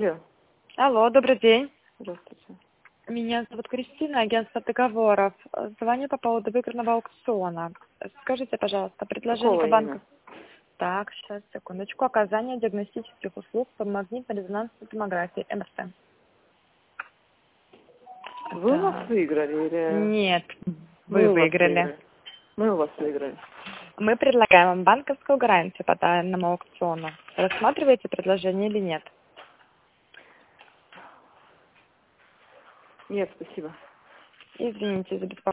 Алло. Алло, добрый день. Здравствуйте. Меня зовут Кристина, агентство договоров. Звоню по поводу выигранного аукциона. Скажите, пожалуйста, предложение Какого по банку. именно? Так, сейчас, секундочку. Оказание диагностических услуг по магнитно-резонансной томографии МРТ. Вы у нас выиграли или... Нет, вы Мы у вас выиграли. Мы у вас выиграли. Мы предлагаем вам банковскую гарантию по данному аукциону. Рассматриваете предложение или нет? Нет, спасибо. Извините за беспокойство.